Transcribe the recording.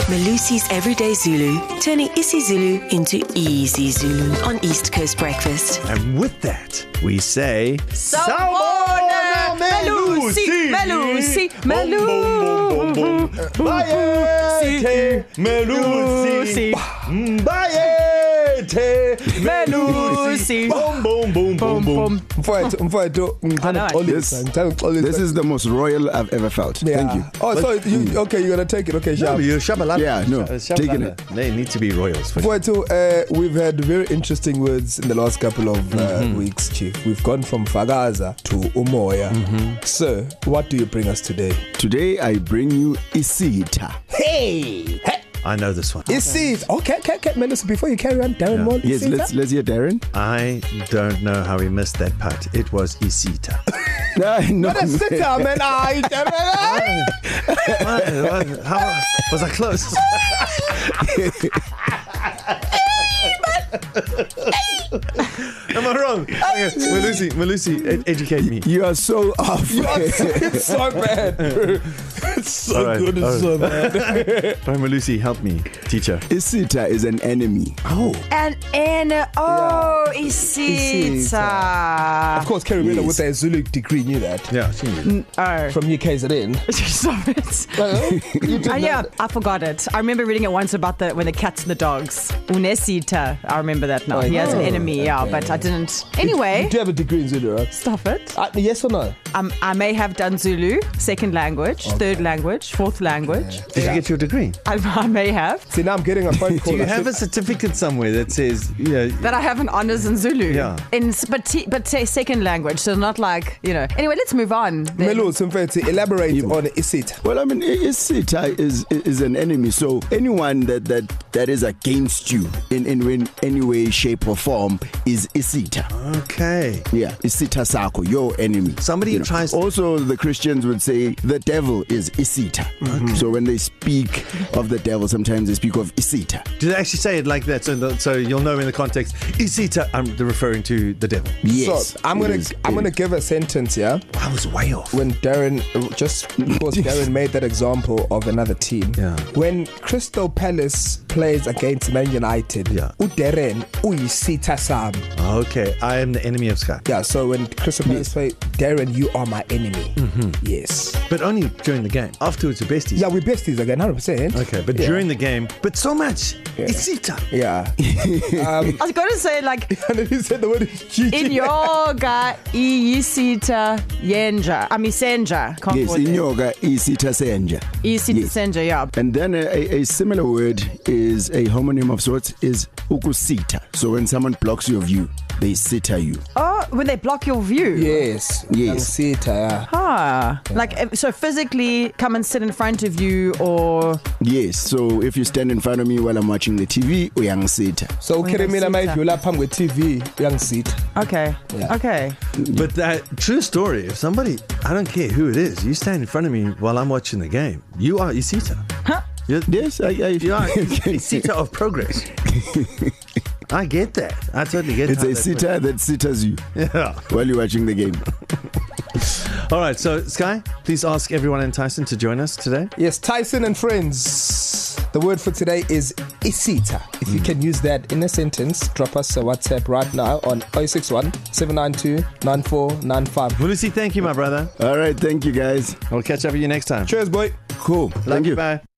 Malusi's Everyday Zulu, turning isiZulu into easy Zulu on East Coast Breakfast. And with that, we say... Sawubona Melusi, Melusi, Melusi, Bayethe Melusi, Bayethe Melusi. Boom, boom, boom, boom, boom. This is the most royal I've ever felt. Yeah. Thank you. Oh, so you okay? You're gonna take it? Okay, No, Shab. you're Shabalala. Yeah, no, taking it. They need to be royals. For We've had very interesting words in the last couple of weeks, Chief. We've gone from Fagaza to Umoya. Sir, what do you bring us today? Today I bring you isita. Hey! I know this one. Isita. Okay, Melusi, before you carry on, Darren Moore. Yes, let's hear Darren. I don't know how he missed that part. It was Isita. No, Sit down, man. How was I close? Am I wrong? Malusi, educate me. You are so off. It's so bad. It's so All right, good. It's so bad. Malusi, help me, teacher. Isita is an enemy. Oh. Isita. Of course, Kerry Miller Yes. with a Zulu degree knew that. Yeah, she knew. From UKZN. Stop it. Yeah, I forgot it. I remember reading it once about when the cats and the dogs. Unesita. I remember that now. He has an enemy, yeah, but I didn't. Anyway. You do have a degree in Zulu, right? Stop it. Yes or no? I may have done Zulu, second language, third language, fourth language. Did you get your degree? I may have. See, now I'm getting a phone call. Do you have a certificate somewhere that says, That I have an honours in Zulu. Yeah. But say second language, so not like, Anyway, let's move on. Melu, Simfeti, elaborate on Isita. Well, I mean, isita is an enemy. So anyone that is against you in any way, shape, or form is isita. Okay. Yeah, isita sako, your enemy. Somebody who tries. Also, the Christians would say the devil is isita. So when they speak of the devil, sometimes they speak of isita. Do they actually say it like that? So you'll know in the context. Isita, they're referring to the devil. Yes. So I'm gonna give a sentence, yeah. I was way off. When Darren, just because Darren made that example of another team. Yeah. When Crystal Palace plays against Man United, Yeah. Darren Isita Sam. Okay, I am the enemy of Sky. Yeah. So when Crystal Palace play, Darren, you are my enemy. Yes. But only during the game. Afterwards, we're besties. Yeah, we're besties again, 100%. Okay, but during the game, but so much. Isita. Yeah. I was going to say, like, And then he said the word in yoga, Isita Yenja. Senja. Yes, in yoga, isita senja. Isita Senja, yeah. And then a similar word is a homonym of sorts is ukusita. So when someone blocks your view, they sita you. Oh, when they block your view. Yes. Isita, yeah. Like, so physically come and sit in front of you, or Yes, so if you stand in front of me while I'm watching the TV, uyangisita. So Keremila may you lap with TV, young seat. okay, Yeah. okay. But that true story, if somebody, I don't care who it is, you stand in front of me while I'm watching the game, you are Isita. Huh? Yes, You are Isita of progress. I get that. I totally get it's how a that sita that sitters you works. Yeah. while you're watching the game. All right, so Sky, please ask everyone in Tyson to join us today. Yes, Tyson and friends. The word for today is Isita. If you can use that in a sentence, drop us a WhatsApp right now on 061 792 9495. Lucy, thank you, my brother. All right, thank you guys. I'll catch up with you next time. Cheers, boy. Cool. Love Thank you. Bye.